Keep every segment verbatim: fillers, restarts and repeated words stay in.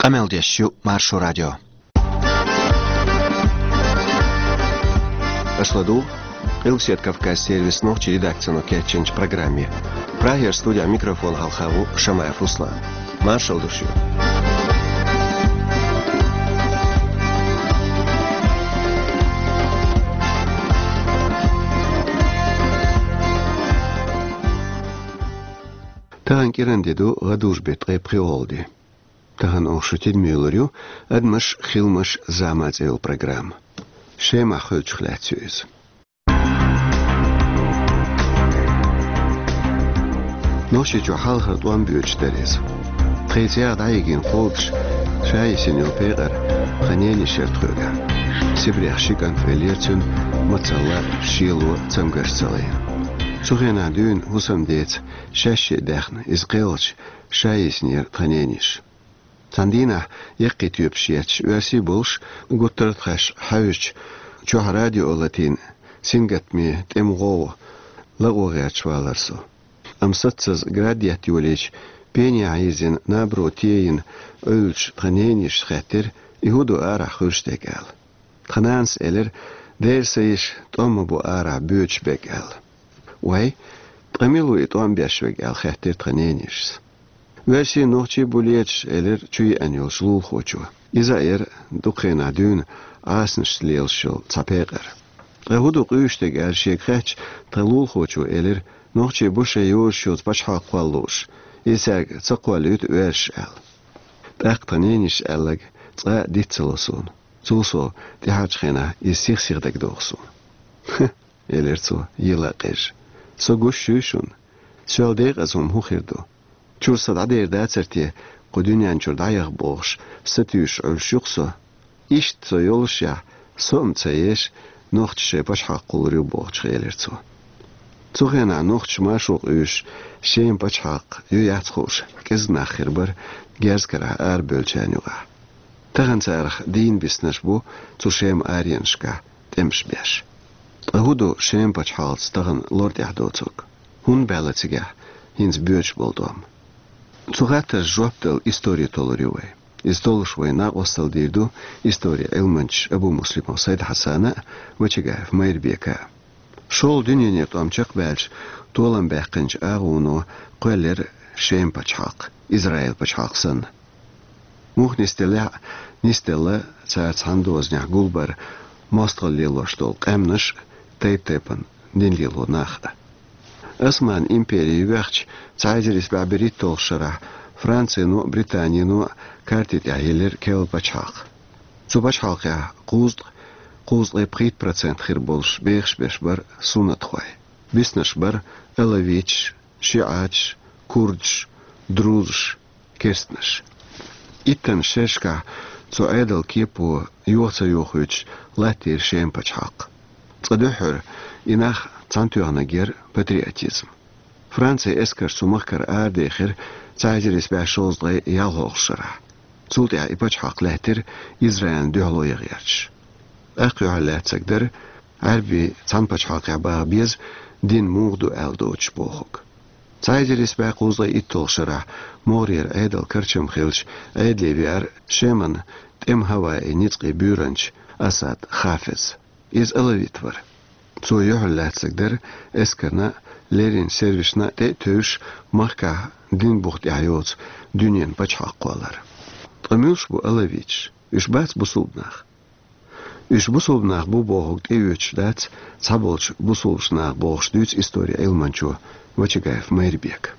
Камел Дещу, Маршо Радио. Ашладу, Илсет Кавказ сервис ночи редакцию Кетченч программе. Прагер студия микрофон Халхаву Шамаев Руслан. Маршал Душу. Tahan kirandedu gadush bet reprioldi. Tahan oxshuted mülleriu admash khilmash zamazel program. Shema khulchkhlatsuz. Noshi johal hardwan büyüçteriz. Tretziar daigin folks shaisin operar khaneni shertruga. Sibrih shikan feliertsun matsalla shilu tsamgartsali. Цухена дюн усамдец шаще дахн из гелч шаиснер тханениш. Тандина якки тюпшиеч верси болш гуттарт хаш хавич чух радио латин сингатми темго лагогач валарсо. Амсатсыз градиат юлеч пени айзин набротиин ölç тханениш хатер ихуду ара хуштегал. Тхананс элер дерсейш тому бу ара бючбегал. Уай, промилу и то амбяшвег алхахтер тханенишс. Верси нохчи булеч элер чуи аньол шлул хочу. Изаэр духена дюн аснш лелшил цапегар. Рахуду qüштег алшек хач тралул хочу элер нохчи буше юшуз башхак хваллуш. Исаг цаквалют верш ал. Так тханениш аллаг ца дитцелосун. Цусо дихачхена исихсирдаг дохсун. Элер цу йылакеш. So gushshun. So deqasum hukhirdo. Chur sadade dacerti qudunyan chur dayaq bosh stüsh ulshuqso. Isht so yolshya som tsayesh nochtche bashaq qulru boch gelertso. Zughena nochtch mashuq ush shem bashaq yuyatskhush. Kez nakhirbar gerskara ar bölchanyuga. Tagantsarx din bisnash bu zu shem aryanshka temshbesh. Ahudo shem pachhals tagan lord yahdozuk. Hun balatsiga hins bjöch boldom. Zugatter joptel история толорюwe. Istolshwe na ostal dirdu история elmanch Abu Muslim Said Hasana wachiga fmayrbeka. Shol dünyeне tomchaq belch tolan baqinch aguno qoller shem pachhaq Izrail pachhaqsan. Muhnistela nistela tsats handoznya gulbar mostqalliloshtol qamnash Тейптепан динлилу нахда. Осман империи вяхч цайзерис баберит толшара Франция ну Британия ну картит яелер кел бачхак. Цу бачхак я кузд кузд леприт процент хирболш бехш бешбар сунатхвай. Биснашбар элавич, шиач, курдж, друзш, керстнаш. Иттен шешка цу айдал кипу юхца юхуч латир шем бачхак. Цадухер инах цантуянагер патриотизм. Франция эскер сумахкар ардехер цайзерис башозлай ялхолшара. Цултя ипачхак латир Израиль дюхлоягерч. Акюаллатсагдер арби цанпачхак ябабиз дин мугду элдоч бохок. Цайзерис бакузлай иттолшара морир айдал карчам хилч айдлевиар шеман тем хавай ницqi бюранч Асад Хафиз. Из алавитвар. Цу юхлатсагдер эскерна лерин сервишна те төш марка дин бухт яйоц дюнен бачхаккалар. Тмюш бу алавич. Иш бац бусулбнах. Иш бусулбнах бу бохок теюч дац цаболч бусулшнах бохш дюц история элманчо вачигаев Майрбек.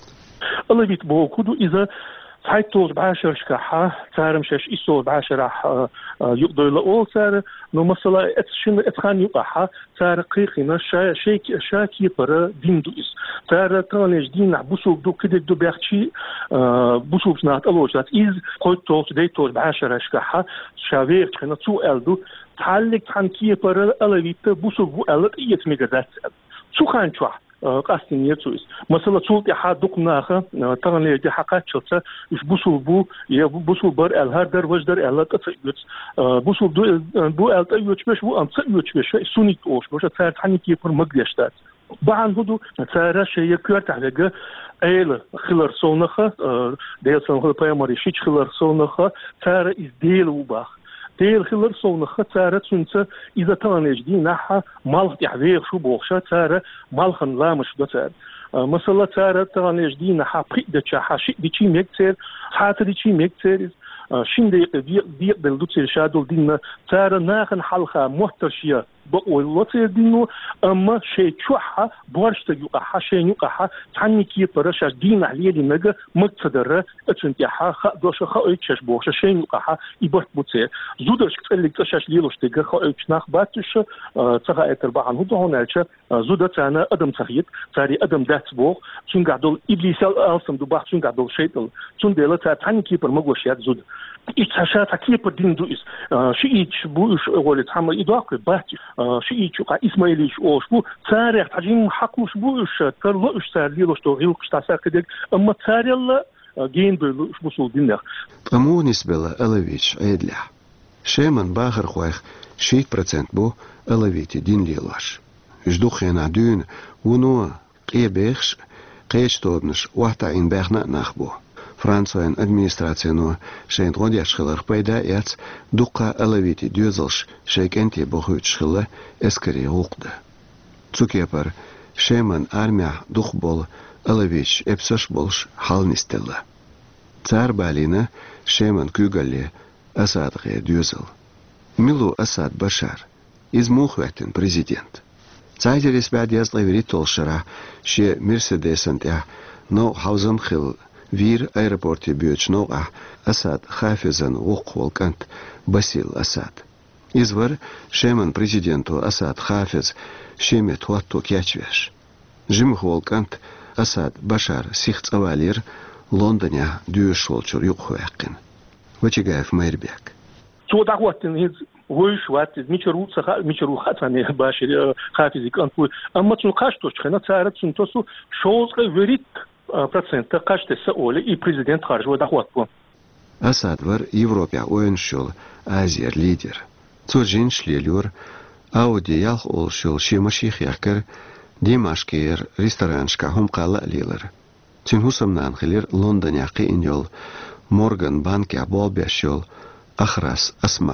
Алавит бохуду иза Zeitos بعشر شكاحة صار مشاش إسول بعشر راح يقدر لأول صار نو مثلا أتشن أتخان يقاحة صار قيقنا شا شيك شاكي برا دين دوس صار تانيش دين بوسوق دو كده دو بيحكي بوسوق نات ألوجات إز قوتوس ديتوس بعشر شكاحة شافير تخنا تو ألدو تعلق عن كي برا ألويت بوسوق بو ألت إيت ميجازات شو خان شو قاستين يتوس مثلا تقول يا حد دقناها تغني دي حقات شلته إيش بوسول بو يا بوسول بر الهردر وجدر الهات أتيوت بوسول بو بو التيوت مش بو أنت تيوت مش سونيت أوش مش تصير تحني كيف مقدشتات بعن هدو تارا شيء كورت على أيل خلر صونخة ديل صونخة بيامري شيء خلر صونخة تارا إز ديل وباخ ديل خلر صونخة تارا تنسى إذا تانج دي نحا مالخ يحذير شو بوخشة تارا مالخن لا مش ده تارا مثلا تارا تانج دي نحا بريد تشا شيء دي شيء مكتير حتى دي شيء مكتير شين دقيقة دقيقة دقيقة دلدوتي شادول دينا تارا ناخن حلقة محترشية بقول لطير دينو أما شيء شوحة بورش تجوقها شيء يوقها تعني كي برش دين عليه دينجا مقتدرة أتنتيها خ دوش خايتش بوش شيء يوقها يبرت بوتير زودش تقول لك تشاش ليلوش تيجا خايتش ناخ باتش تغا أتربعن هو هونالش زودة تانا أدم تخيط تاري أدم دات بوغ تون قعدول إبليس ألسم دباح تون قعدول شيطل تون ديلا تعني كي برمجوشيات زود إتشاشات كي بدين دويس شيء بوش أول تعمل إدراك باتش شيء شو إسماعيليش أوش بو تاريخ تجين حقوش بوش ترلوش تاريخ توريوش تاسع كده أما تاريخ جين بلوش بوصل دينه. أمو نسبة لألويش عيدلح شيمن باخر خويخ شيء برسنت بو ألويتي دين ليلاش جدوخ ينا دون ونو قيبيخش قيش تودنش وحتا إن باخنا نخبو فرانسوين أدمينستراتيونو شين غوديا شخلر بيدا يات دوقا ألويتي ديوزلش شيك انتي بوخوت شخلة اسكري غوقده تسوكيبر شيمن أرميع دوخ بول ألويش إبسش بولش حال نستلا تار بالينا شيمن كوغالي أساد غير ديوزل ميلو أساد بشار إز موخواتن بريزيدنت تايدريس بعد يزلي وريتول شرع شي مرسيدسن تاع نو حوزم خل وير ايربورتي بيوش نوعه أساد خافزن وقوال كانت باسيل أساد إزور شيمن بريزيدنتو أساد خافز شيمي تواتو كياتشوش جيمخوال كانت أساد بشار سيخت أوالير لندنيا دوش والشور يقخو يقين وچيقايف ميربيك تو دعواتن هيز ويش وات ميشرو سخا ميشرو خاتني باشر خافزي كانت أما تنقاش توشخنا تارت سنتوسو شوز غيريت процент каждый саоли и президент харжу дохватку. Асад вар Европа ойншол Азия лидер. Цожин шлелюр Ауди ялх олшол шемаших якер Димашкер рестораншка хумқала лилер. Тин хусамнан хилер Лондон яқи иньол Морган банки аболбяшол Ахрас Асма.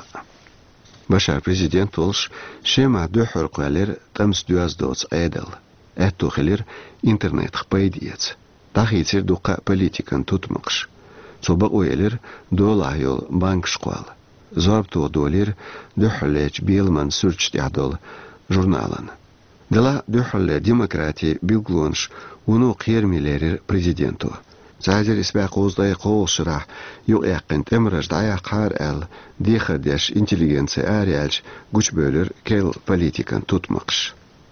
Башар президент олш шема дөхөр қалер тамс дуаз доц айдал. Эту хилер интернет хпайдиец. تاخيتير دوقا بوليتيكان توتمقش صوبا ويلر دولا يول بانك شقوال زاربتو دولير دوحليج بيلمان سورج تعدول جورنالان دلا دوحل ديمقراطي بيلغلونش ونو قير ميلير بريزيدنتو زاجر اسباق وزداي قول شرح يو اقن تمرج دايا قار ال ديخر ديش انتليجنسي اريالج گوش بولر كيل بوليتيكان توتمقش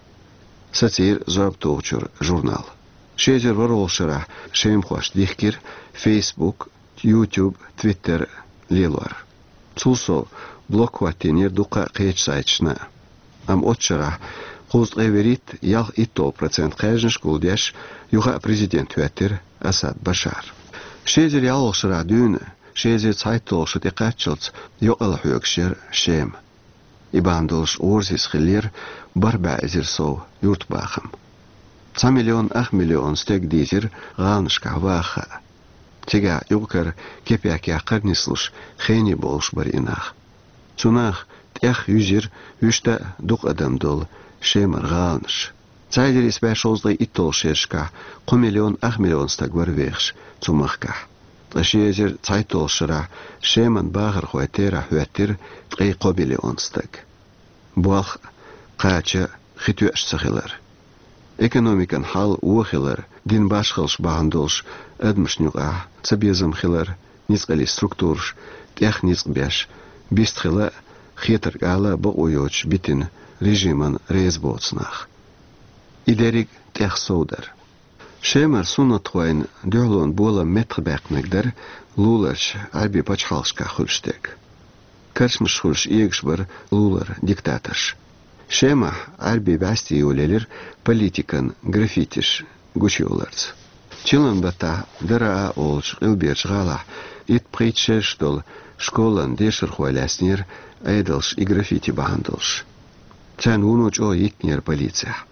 ساتير زاربتو جورنال شيجر ورول شرح شيم خوش ديخكير فيسبوك يوتيوب تويتر ليلور تولسو بلوك واتينير دوقا قيش سايتشنا ام اوت شرح قوز غيوريت يال ايتو процент قيجنش قوديش يوغا بريزيدنت تويتر أساد بشار شيجر يالو شرح دون شيجر تايتول شتيقاتشلت يوغل حيوكشير شيم إباندولش أورزيس خلير بربع إزير سو يورت باخم تا مليون أخ مليون ستيك ديزر غانش كعواخا تيجا يوكر كيبياك يعقر نسلش خيني بولش بريناخ توناخ تيخ يجير يشتا دوق أدم دول شيمر غانش تايدر إسباع شوزلي إتول شيرشكا قو مليون أخ مليون ستاك ورفيخش تمخكح تشيزر تايتول شرع شيمن باغر خواتيرا حواتير تقي قو مليون ستاك بوالخ قاچا خيتوش سخيلر Экономикан хал уохилер, дин башхалш баандолш, эдмшнюга, цабезам хилер, низгали структурш, тех низгбяш, бистхила, хитер гала ба уйоч битин режиман резбоцнах. Идерик тех соудар. Шемер сунатхуайн дюрлон бола метрбэкнэгдэр, луларч аби пачхалшка хулштек. Каршмш хулш иегшбар лулар диктаторш. شيما عربي باستي يوليلر политикан графитиш гучиоларц. Чилан бата дара олш илберч гала ит притчеш дол школан дешер хваляснер айдалш и граффити бандалш. Чан унуч о итнер полиция.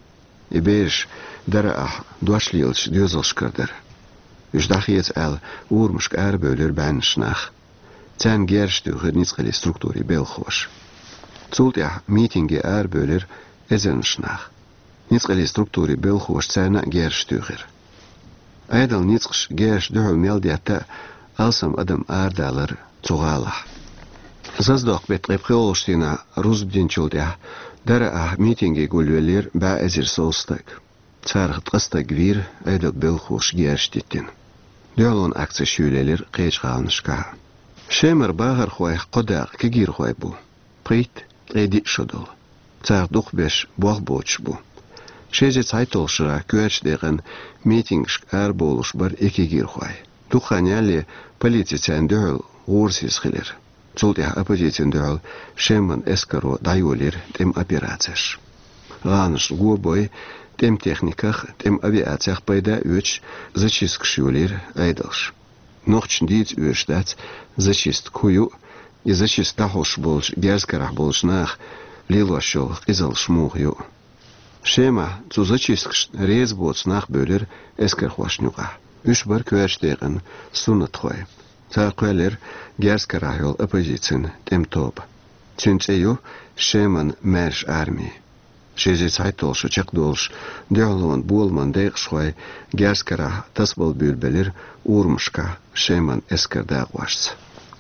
يبيش درا دوش ليلش ديوزلش كردر يش داخيت ال ورمشك اربولر بانشناخ تان گرش دو غير نيتقلي ستركتوري بيلخوش تولت يح ميتينجي اربولر ازنشناخ نيتقلي ستركتوري بيلخوش تانا گرش دو غير ايدل نيتقش گرش دو ميلدياتا السم ادم اردالر تغالح زازدوق بيت قيب خيولشتينا روز بدين تولت يح درا ميتينجي قولولير با ازر سولستك تارخ تقستا كبير ايدل بيلخوش گرش ديتين دولون اكسا شوليلر قيج غالنشكا شمر باغر خوي قداق كجير خوي بو قيت قيدي شدول تار دوخ بيش بوغ بوتش بو شيجي تايتول شرا كويرش ديغن ميتينغش ار بولش بر اكي جير خوي دوخانيالي بوليتيتان دول غورسيس خيلر تولتيها ابوجيتين دول شمن اسكرو دايولير تم ابيراتش غانش غو بوي تم تكنيكخ تم ابياتخ بايدا اوچ زچيسكشولير ايدلش نوخش نديت اوشتات زچيست كويو يزچيست تاخوش بولش گازكرح بولش ناخ ليلوشو قزل شموغيو شيما تو زچيسكش ريز بوتس ناخ بولر اسكر خوشنوغا үш бар көш деген сунат хой. Тақылер герскарахол оппозицион тем топ. Цинцею шеман мерш армии. Шезе цайтолш чекдолш диалон булман дегшхой герскарах тасбол бülбелер урмшка шеман эскердагвашц.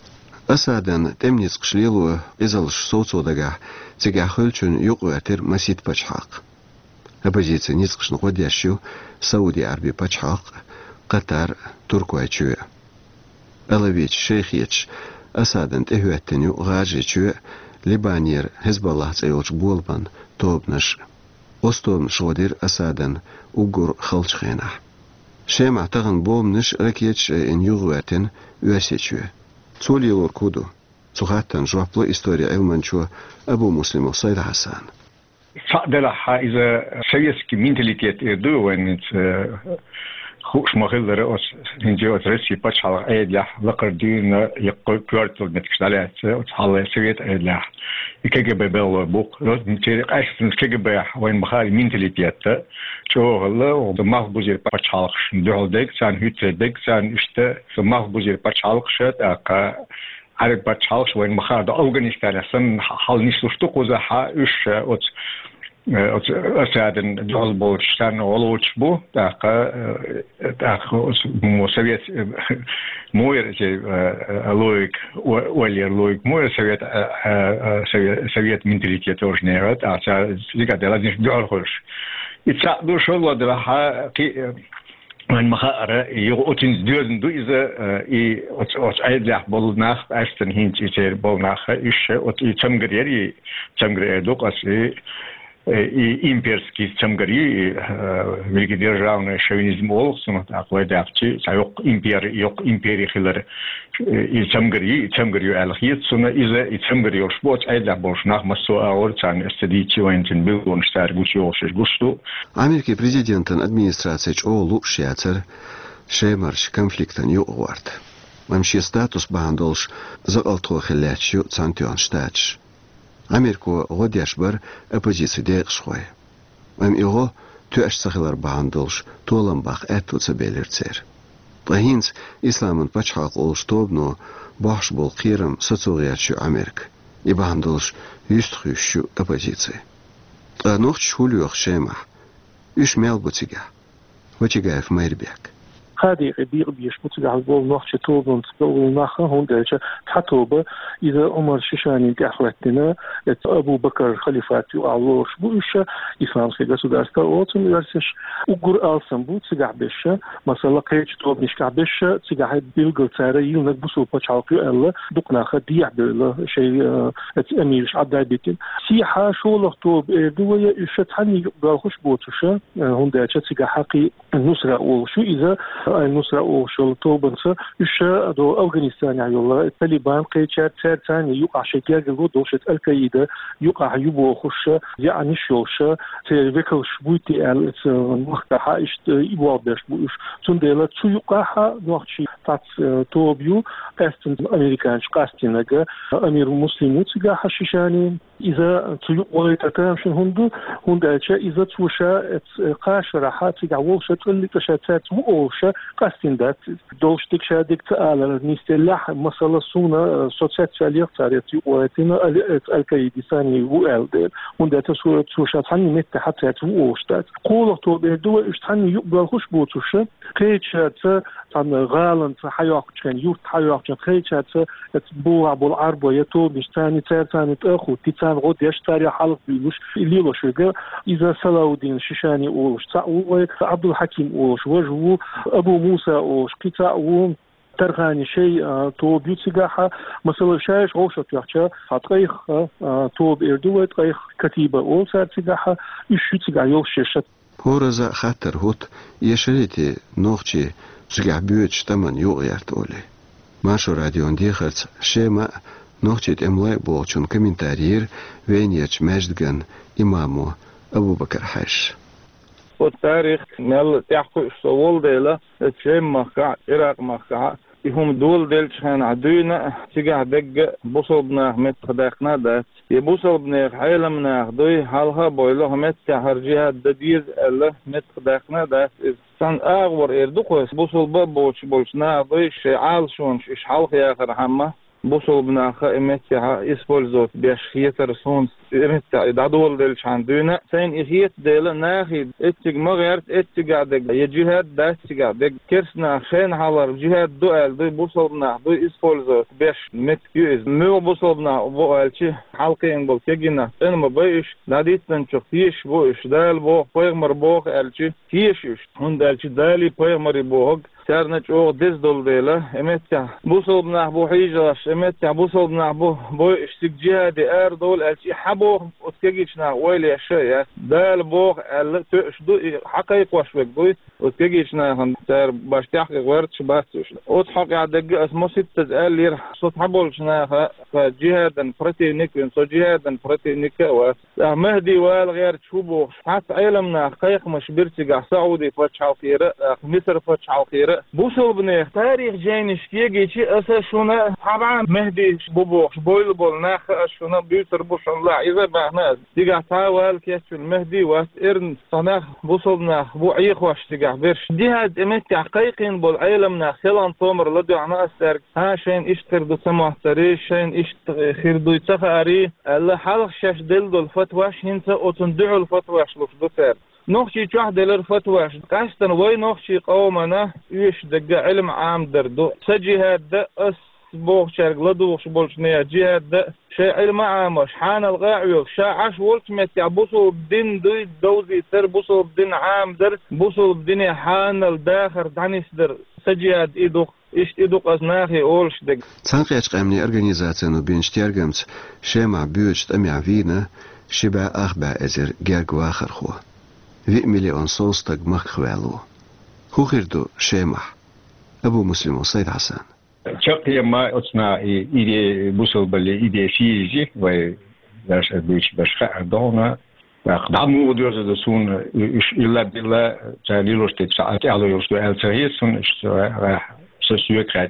Асадан темниц кшлилу изалш соцодага цигахылчун юқуатер масит пачхақ. Оппозиция ницкшн ходящу Сауди Арабии пачхақ Qatar Turkuayçu. Alaviç Şeyhiç Asadan tehüetteni gajıçu Libaniyer Hezbollah çayolç bolban tobnaş. Ostom şodir Asadan Ugur xalçxena. Şema tağın bomniş rakeç en yuğuaten üaseçu. Çolyor kudu. Çuhattan joplu istoriya elmançu Abu Muslim Said Hasan. Садела из советский менталитет иду, when it's خوش مخلر أس هنجي أدرسي بتشعل أيدله لقردين يقول كورتل نتكلم وتحول سويت أيدله يكجب بيل بوك روز نتيرك أيش نتكجب وين بخاري مينتاليتيات شو هلا ودماغ بوزير بتشعل ندهل ديك سان هيت ديك سان إشته دماغ بوزير بتشعل شت أكا عارف بتشعل وين بخار ده أفغانستان سن حال نسلوشتو قزحة إيش أت أسعدن جالبورشتان ولوشبو تاقة تاقة مو سويت موير جي لويك ولير لويك موير سويت سويت مينتاليتيات أورجنيرات أسا زيكا دلادنش جالخوش يتساعدو شغل دلها كي من مخاطر يوتين ديرن دو إذا إي أت أيدله بولناخ أشتن هينش يصير بولناخ إيش أت يتمغريري تمغرير دوق أسي и имперский цемгари великий державный шовинизм олсун такой дапчи сайок импер yok империя хилер и цемгари цемгари алхит суна иза и цемгари шпот айда бош нах масо аорцан стадичи вентен билон штар гучиош густу Америки президентын администрация олу шяцер шемарш конфликтан югвард мамши статус бандолш за алтро хилячу цантион штач Америку годяш бар оппозиция дегшхой. Ам его төш сахилар бандолш толанбах этуца белерцер. Бахинц исламын пачхақ олш тобно бахш бол қирам социалиячу Америк. И бандолш юстхющу оппозиция. Анох чхулюх шема. Үш мелбутига. Вачигаев Майрбек. هذه قدير بيشمت على البول نخش توبن تقول نخا هون ده تحتوبة إذا عمر ششاني كأخواتنا أبو بكر خليفات وعلوش بوش إسلام سيدا سوداستا أوتن يرسش وقر ألسن بو تسقع بيش مثلا قيش توب نشكع بيش تسقع بيلقل تاري يلنك بسو بچالقيو ألا دقناخا ديع بيلا شيء أميرش عداي بيتن سيحا شولخ توب إردوية إشت حني يقبل خوش بوتوشا هون ده تسقع حقي النصرة وشو إذا النصرة وشل توبنسا إيش دو أفغانستان يعني والله الطالبان قيتشات سار ثاني يقع شجاع جلو دوشة القاعدة يقع يبو خش يعني شوش تذكر شبوتي ال مختها إيش يبو بيش بوش تندلا شو يقعها نوعشي تات توبيو أستن أمريكان شقاستين لقى أمير المسلمين تجاه حشيشاني إذا تيقوي تتامشن هندو هندا شا إذا توشا قاشرة حاتي عوشة اللي تشاتات ووشة قاستين دات دوش تك شادك تآل نيستلاح مسألة سونا سوتشات شاليق تاريتي واتنا الكيدي ثاني وآل دير هندا توشا تحني متى حتى توشتات قولة تو بيردوا إش تحني يقبل خش بوتوشة قيتشات تان غالن حياق كان يورت حياق كان قيتشات تبوع بالعربة يتو بيشتاني تاني تأخو تيتان غود يشتري حلق بيلوش اللي شجع إذا سلاودين شيشاني أوش تأوي عبد الحكيم أوش وجهه أبو موسى أوش قطع ترغاني شيء تو بيتسجاحة مثلا شايش غوشة يحشى هتغيخ تو بيردوه تغيخ كتيبة أول ساعة تجاحة يشو تجاه يوشيشة هورزا خاطر هوت يشريتي نوخشي تجاه بيوتش تمن يوغيرت أولي ماشو راديون ديخرت شيما نوخشيت املاي بوغشون كومنتارير وينيتش مجدغن إمامو أبو بكر حاش والتاريخ نال تحكو سوول ديلا تشيم مخع عراق مخع يهم دول ديل شان عدونا تيجا دق بوصل بناخ مت خداخنا ده يبوصل بناخ عالمنا دوي حالها بويله مت كهرجيها ددير الله مت خداخنا ده سان اغور اردوكوس بوصل ببوش بولشنا دوي شعال شونش اش حالخ يا اخر حما بوصل بناخ امتها اسبولزوت بيش خيتر سونس امتها دادول ديل شان دونا سين اخيت ديل ناخي اتج مغيرت اتج عدق يجيهاد دا اتج عدق كرسنا خين حالر جهاد دوال دوي بوصل بناخ دوي اسبولزوت بيش مت يوز مو بوصل بناخ بوالشي حالقين بول تجينا انما بيش ناديت نشوف فيش بوش دال بوخ بيغمر بوخ الشي فيش هند الشي دالي بيغمر بوخ سارنج أو دز دول ديلا إمتى بوصل بناه بو حيجاش إمتى بوصل بناه بو بو اشتك جهادي أر دول أشي حبو وتكيجنا ويلي شيء دال بوخ ال تشدو حقيقة وشوك بوي وتكيجنا هم سار باش تحقق ورد شباستوش وتحق يعدق اسمه ستة زالير صوت حبولشنا فجهادا بريتي نيكين صو جهادا بريتي نيكا ومهدي والغير تشوبو حتى علمنا قيق مش بيرتقع سعودي فتشعو خيرة مصر فتشعو خيرة بوصل بنيخ تاريخ جاينش كيجي شيء أسا شونا طبعا مهدي بوبوخ بويل بول ناخ شونا بيوتر بوش الله إذا بعنا تيجا تاوال كيش المهدي واس إرن صناخ بوصل بناخ بو عيخ واش تيجا بيرش دي هاد إمتى حقيقين بول عيلمنا خلان طومر لدو عنا أسرق ها شين إشتر دو سماه تري شين إشتر خير دو يتفاري الله حلق شاش دل دو الفتواش هنسا وتندعو الفتواش لوش دو سر نوخشي واحد للفتوى قاستن وين نوخشي قومنا يش دق علم عام دردو سجهاد اس بوخ شرق لدوخ بولشنيا جهاد شيء علم عام شحان الغاعيو شاعش ولت متي بوصو بدين دوي دوزي تر بوصو بدين عام در بوصو بدين حان الداخر دانيس در سجهاد ايدوخ إيش إدوق أزناخي أولش دق. تنقيش قامني أرجانيزاتينو بينشتيرجمت شيمع بيوجت أمي عفينا شبع أخبع أزر جارج واخر خو. في مليون صوصتك مخوالو هو خيردو شيمح أبو مسلم وصيد حسن شقي ما أصنع إيدي بوصل بالي إيدي فيجي وي لاش بيش بشخاء دونا قدامو ودوز دسون إلا بالله تاليلوش تتساعتي على يوستو ألتهيسون راح سسيوكرات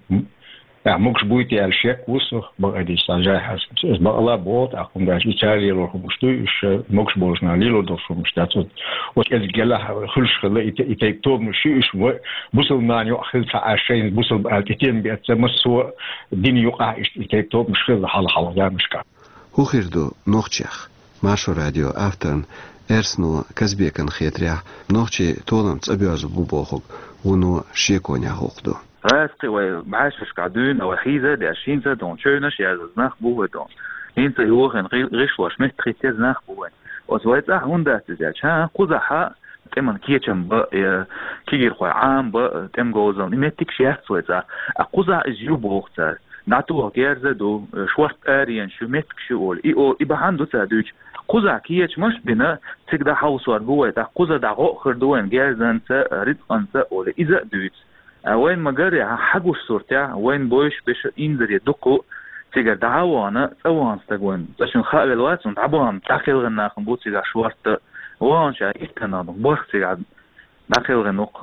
Ja, mocht boeit die alsjek woestig, maar die staan zij is maar alle boot, akom daar iets Italien om stu is mocht boos naar Lilo door van stad wat wat het gela hulschele it it ik tob nu is busel na jo akhil sa ashain busel altitin bi atmasu din yuqa is ik tob mishkil hal hal ja mishka hu khirdo nochtchach masho radio aftan ersno kazbekan khiatra nochtchi tolant abyazu bubokhog uno shikonya hoqdo راسقي وبعاشش قاعدين أو حيزة دي عشرين سنة دون شونش يا زناخ بوه دون هنت يوخن غش واش مت خيتي زناخ بوه وسويت أح هوندا تزاج ها قزحة تمن كيتشم ب كيجر خوي عام ب تم جوزون نمتك شيء سويت أقزح إجيو بوخت ناتو غير دو شوارت أريان شو متك شو إي أو إبهان دو تادوج قزح كيتش مش بنا تقدر حوصور بوه تا قزح دعو خردوين غير زن تا رزقن تا أول إذا دوت وين مجري حقوش صورتها وين بوش بش إنزل يدقو تيجا دعوانا سوان استقوين عشان خال الوقت ونتعبوهم داخل غنا خنبوت تيجا شوارت وان شا إتنا نبورخ تيجا داخل غنوق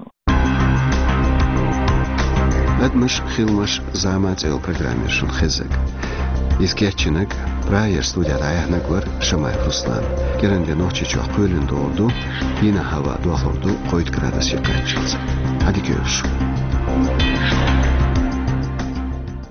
أدمش خيلمش زعمات إل برنامج شن خزق İsketçinik Prayer studiyada ayaqnaqlar Şamay Ruslan. Gerende noçi çok pölünde oldu. Yine hava doğurdu. Koyut gradası yıkayıcıldı. Hadi görüşürüz.